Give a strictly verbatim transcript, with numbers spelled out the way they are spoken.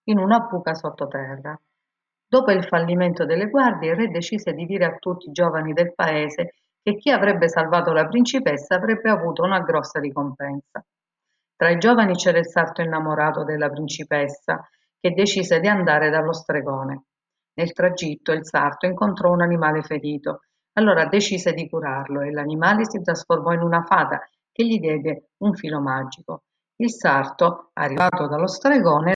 in una buca sottoterra. Dopo il fallimento delle guardie, il re decise di dire a tutti i giovani del paese che chi avrebbe salvato la principessa avrebbe avuto una grossa ricompensa. Tra i giovani c'era il sarto innamorato della principessa, che decise di andare dallo stregone. Nel tragitto il sarto incontrò un animale ferito, allora decise di curarlo e l'animale si trasformò in una fata che gli diede un filo magico. Il sarto, arrivato dallo stregone,